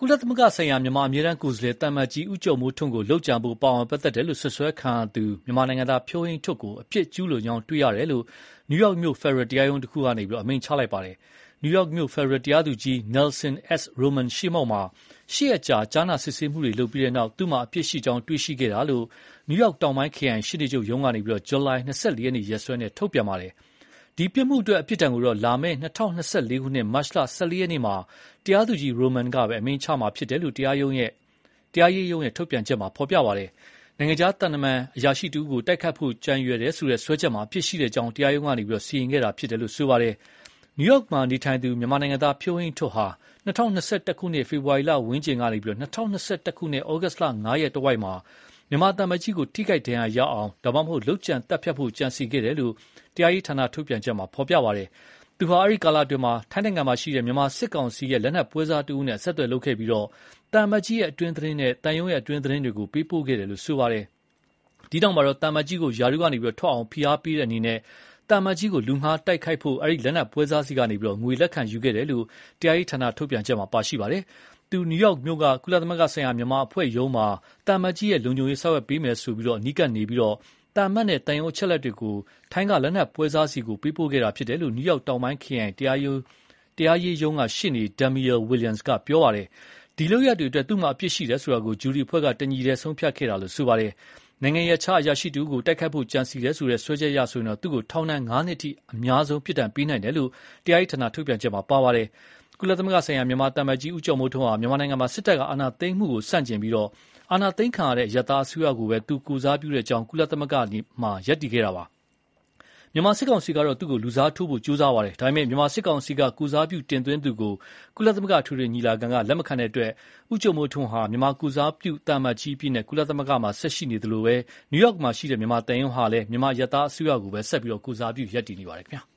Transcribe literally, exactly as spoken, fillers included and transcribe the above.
ကုလသမဂ္ဂဆိုင်ရာမြန်မာအမြဲတမ်းကိုယ်စားလှယ်တမန်ကြီးဦးကျော်မိုးထွန်းကိုလှုပ်ကြံဖို့ပါဝင်ပတ်သက်တယ်လို့ဆွဆွဲခံရသူမြန်မာနိုင်ငံသားဖြိုးဟိန်းထွဋ်ကိုအပြစ်ကျူးလွန်ကြောင်းတွေ့ရတယ်လို့နယူးယောက်မြို့ဖက်ဒရယ်တရားရုံးတစ်ခုကနေပြီးအမိန့်ချလိုက်ပါတယ်။နယူးယောက်မြို့ဖက်ဒရယ်တရားသူကြီး Nelson S. Roman ရှေ့မှောက်မှာရှေ့အကြာကြားနာစစ်ဆေးမှုတွေလုပ်ပြီးတဲ့နောက်သူ့မှာအပြစ်ရှိကြောင်းတွေ့ရှိခဲ့တာလို့နယူးယောက်တောင်ပိုင်းခရိုင်ရှေ့နေချုပ်ရုံးကနေပြီးဇူလိုင်၂၄ရက်နေ့ရက်စွဲနဲ့ထုတ်ပြန်ပါတယ်။ဒီပြစ်မှုအတွက်အပြစ်ဒဏ်ကိုတော့လာမယ့်၂၀၂၄ခုနှစ်မတ်လ၁၄ရက်နေ့မှာတရားသူကြီး Roman ကပဲအမိန့်ချမှာဖြစ်တယ်လို့တရားရုံးရဲ့တရားရေးရုံးရဲ့ထုတ်ပြန်ချက်မှာဖော်ပြပါတယ်။နိုင်ငံခြားတန်တမန်အရာရှိတူကိုတိုက်ခတ်ဖို့ကြံရွယ်တယ်ဆိုတဲ့ဆွဲချက်မှာအပြစ်ရှိတဲ့အကြောင်းတရားရုံးကနေပြီးစီရင်ခဲ့တာဖြစ်တယ်လို့ဆိုပါတယ်။နယူးယောက်မှာနေထိုင်သူမြန်မာနိုင်ငံသားဖြိုးဟိန်းထွဋ်ဟာ၂၀၂၁ခုနှစ်ဖေဖော်ဝါရီလဝန်းကျင်ကနေပြီး၂၀၂၁ခုနှစ်ဩဂတ်လ၅ရက်တဝိုက်မှာမြန်မာတမန်ကြီးကိုထိခိုက်ဒဏ်ရာရအောင်ဒါမှမဟုတ်လှုပ်ကြံတက်ဖြတ်ဖို့ကြံစီခဲ့တယ်လို့တရားရေးဌာနထုတ်ပြန်ချက်မှာဖော်ပြပါတယ်။သူဟာအဲဒီကာလအတွင်းမှာထိုင်းနိုင်ငံမှာရှိတဲ့မြန်မာစစ်ကောင်စီရဲ့လက်နက်ပွဲစားတဦးနဲ့ဆက်သွယ်လုပ်ခဲ့ပြီးတော့တမန်ကြီးရဲ့အတွင်းသတင်းနဲ့တန်ယုံရဲ့အတွင်းသတင်းတွေကိုပေးပို့ခဲ့တယ်လို့ဆိုပါတယ်။ဒီနောက်မှာတော့တမန်ကြီးကိုယာရုကနေပြီးထွက်အောင်ဖိအားပေးတဲ့အနေနဲ့တမန်ကြီးကိုလူငှားတိုက်ခိုက်ဖို့အဲဒီလက်နက်ပွဲစားစီကနေပြီးငွေလက်ခံယူခဲ့တယ်လို့တရားရေးဌာနထုတ်ပြန်ချက်မှာပါရှိပါတယ်။သူနယူးယောက်မြို့ကကုလသမဂ္ဂဆိုင်ရာမြန်မာအဖွဲ့ရုံးမှာတမန်ကြီးရဲ့လုံခြုံရေးဆောက်ရွက်ပေးမယ်ဆိုပြီးတော့နီးကပ်နေပြီးတော့တမန်နဲ့တန်ယုံအချက်လက်တွေကိုထိုင်းကလက်နက်ပွဲစားစီကိုပေးပို့ခဲ့တာဖြစ်တယ်လို့နယူးယောက်တောင်ပိုင်းခရိုင်တရားရုံးတရားရေးရုံးကရှေ့နေ Damian Williams ကပြောပါတယ်။ဒီလုပ်ရက်တွေအတွက်သူ့မှာအပြစ်ရှိတယ်ဆိုတာကိုဂျူရီအဖွဲ့ကတညီတည်းဆုံးဖြတ်ခဲ့တာလို့ဆိုပါတယ်။နိုင်ငံရဲ့ခြားအရာရှိတူကိုတိုက်ခတ်ဖို့ကြံစီတယ်ဆိုတဲ့ဆွဲချက်ရဆိုရင်တော့သူ့ကိုထောင်ဒဏ်၅နှစ်ထိအများဆုံးပြစ်ဒဏ်ပေးနိုင်တယ်လို့တရားရေးဌာနထုတ်ပြန်ချက်မှာပါပါတယ်။ကုလသမဂ္ဂဆိုင်ရာမြန်မာတမန်ကြီးဦးကျော်မိုးထွန်းဟာမြန်မာနိုင်ငံမှာစစ်တပ်ကအာဏာသိမ်းမှုကိုဆန့်ကျင်ပြီးတော့အာဏာသိမ်းခံရတဲ့ရတာအစိုးရကိုပဲသူကူစားပြုတဲ့အကြောင်းကုလသမဂ္ဂမှာရပ်တည်ခဲ့တာပါ။မြန်မာစစ်ကောင်စီကတော့သူ့ကိုလူစားထိုးဖို့ကြိုးစားပါတယ်။ဒါပေမဲ့မြန်မာစစ်ကောင်စီကကူစားပြုတင်သွင်းသူကိုကုလသမဂ္ဂထူထွေညီလာခံကလက်မခံတဲ့အတွက်ဦးကျော်မိုးထွန်းဟာမြန်မာကူစားပြုတမန်ကြီးပြည်နဲ့ကုလသမဂ္ဂမှာဆက်ရှိနေသလိုပဲနယူးယောက်မှာရှိတဲ့မြန်မာတန်ယုံဟာလည်းမြန်မာရတာအစိုးရကိုပဲဆက်ပြီးတော့ကူစားပြုရပ်တည်နေပါတယ်ခင်ဗျာ။